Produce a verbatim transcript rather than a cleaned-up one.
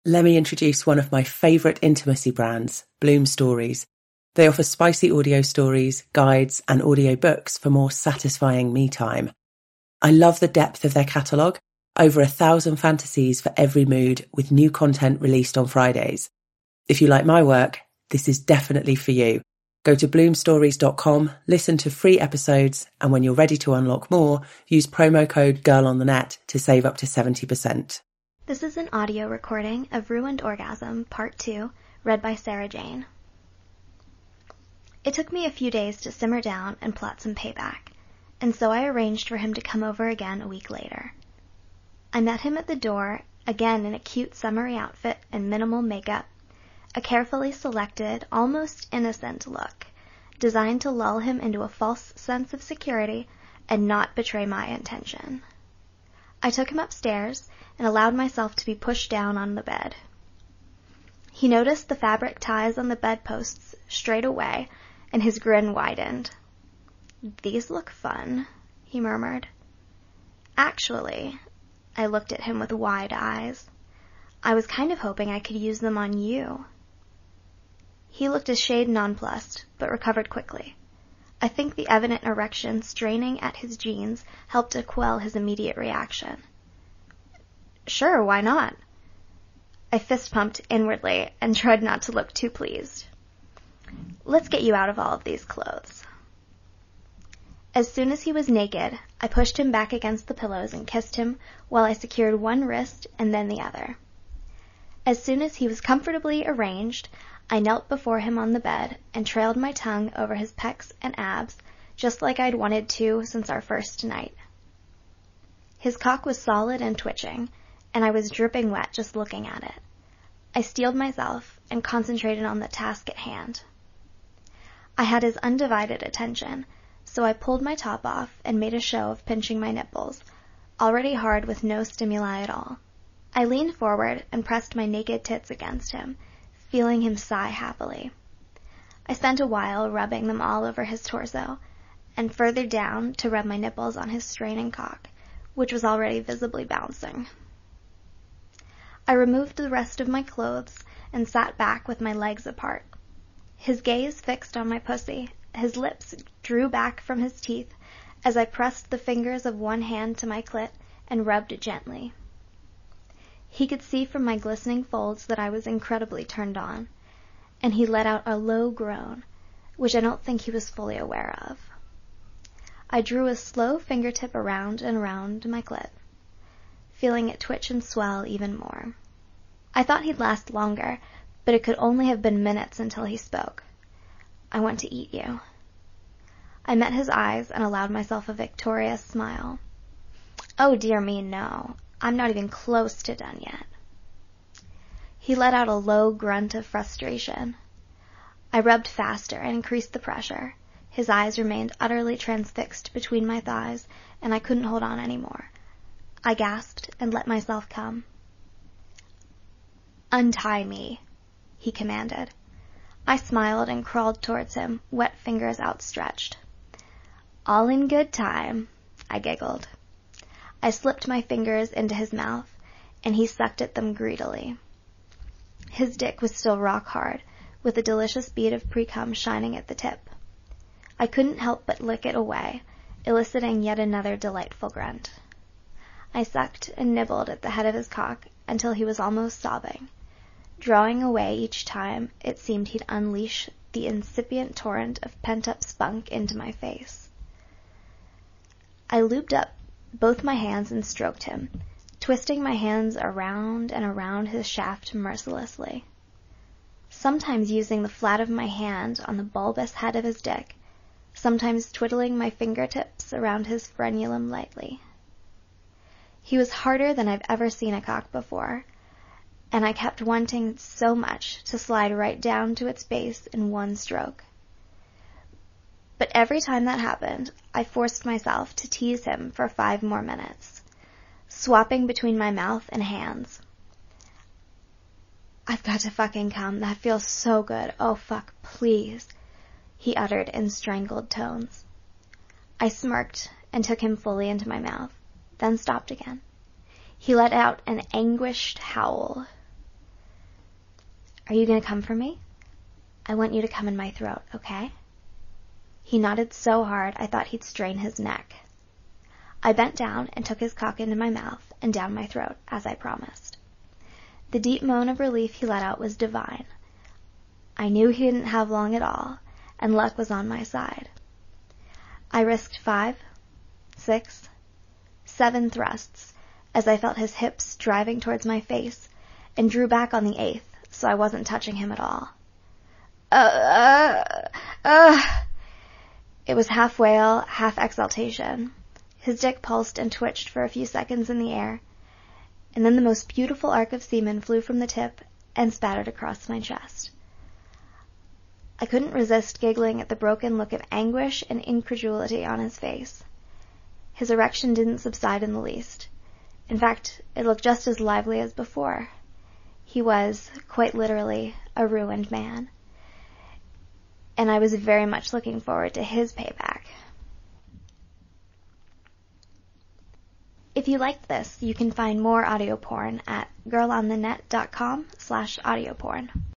Let me introduce one of my favourite intimacy brands, Bloom Stories. They offer spicy audio stories, guides, and audio books for more satisfying me time. I love the depth of their catalogue, over a thousand fantasies for every mood, with new content released on Fridays. If you like my work, this is definitely for you. Go to bloom stories dot com, listen to free episodes, and when you're ready to unlock more, use promo code GIRLONTHENET to save up to seventy percent. This is an audio recording of Ruined Orgasm, Part two, read by Sarah Jane. It took me a few days to simmer down and plot some payback, and so I arranged for him to come over again a week later. I met him at the door, again in a cute summery outfit and minimal makeup, a carefully selected, almost innocent look, designed to lull him into a false sense of security and not betray my intention. I took him upstairs and allowed myself to be pushed down on the bed. He noticed the fabric ties on the bedposts straight away, and his grin widened. "These look fun," he murmured. "Actually," I looked at him with wide eyes, "I was kind of hoping I could use them on you." He looked a shade nonplussed, but recovered quickly. I think the evident erection straining at his jeans helped to quell his immediate reaction. "Sure, why not?" I fist-pumped inwardly and tried not to look too pleased. "Let's get you out of all of these clothes." As soon as he was naked, I pushed him back against the pillows and kissed him while I secured one wrist and then the other. As soon as he was comfortably arranged, I knelt before him on the bed and trailed my tongue over his pecs and abs, just like I'd wanted to since our first night. His cock was solid and twitching, and I was dripping wet just looking at it. I steeled myself and concentrated on the task at hand. I had his undivided attention, so I pulled my top off and made a show of pinching my nipples, already hard with no stimuli at all. I leaned forward and pressed my naked tits against him, feeling him sigh happily. I spent a while rubbing them all over his torso, and further down to rub my nipples on his straining cock, which was already visibly bouncing. I removed the rest of my clothes and sat back with my legs apart. His gaze fixed on my pussy, his lips drew back from his teeth as I pressed the fingers of one hand to my clit and rubbed it gently. He could see from my glistening folds that I was incredibly turned on, and he let out a low groan, which I don't think he was fully aware of. I drew a slow fingertip around and around my clit, feeling it twitch and swell even more. I thought he'd last longer, but it could only have been minutes until he spoke. "I want to eat you." I met his eyes and allowed myself a victorious smile. "Oh dear me, no. I'm not even close to done yet." He let out a low grunt of frustration. I rubbed faster and increased the pressure. His eyes remained utterly transfixed between my thighs, and I couldn't hold on anymore. I gasped and let myself come. "Untie me," he commanded. I smiled and crawled towards him, wet fingers outstretched. "All in good time," I giggled. I slipped my fingers into his mouth, and he sucked at them greedily. His dick was still rock hard, with a delicious bead of pre-cum shining at the tip. I couldn't help but lick it away, eliciting yet another delightful grunt. I sucked and nibbled at the head of his cock until he was almost sobbing. Drawing away each time, it seemed he'd unleash the incipient torrent of pent-up spunk into my face. I looped up both my hands and stroked him, twisting my hands around and around his shaft mercilessly, sometimes using the flat of my hand on the bulbous head of his dick, sometimes twiddling my fingertips around his frenulum lightly. He was harder than I've ever seen a cock before, and I kept wanting so much to slide right down to its base in one stroke. But every time that happened, I forced myself to tease him for five more minutes, swapping between my mouth and hands. "I've got to fucking come. That feels so good. Oh, fuck, please," he uttered in strangled tones. I smirked and took him fully into my mouth, then stopped again. He let out an anguished howl. Are you going to come for me? I want you to come in my throat, okay? He nodded so hard I thought he'd strain his neck. I bent down and took his cock into my mouth and down my throat, as I promised. The deep moan of relief he let out was divine. I knew he didn't have long at all, and luck was on my side. I risked five, six, seven thrusts as I felt his hips driving towards my face, and drew back on the eighth so I wasn't touching him at all. Uh, uh, uh. It was half wail, half exultation. His dick pulsed and twitched for a few seconds in the air, and then the most beautiful arc of semen flew from the tip and spattered across my chest. I couldn't resist giggling at the broken look of anguish and incredulity on his face. His erection didn't subside in the least. In fact, it looked just as lively as before. He was, quite literally, a ruined man. And I was very much looking forward to his payback. If you liked this, you can find more audio porn at girlonthenet dot com slash audio porn.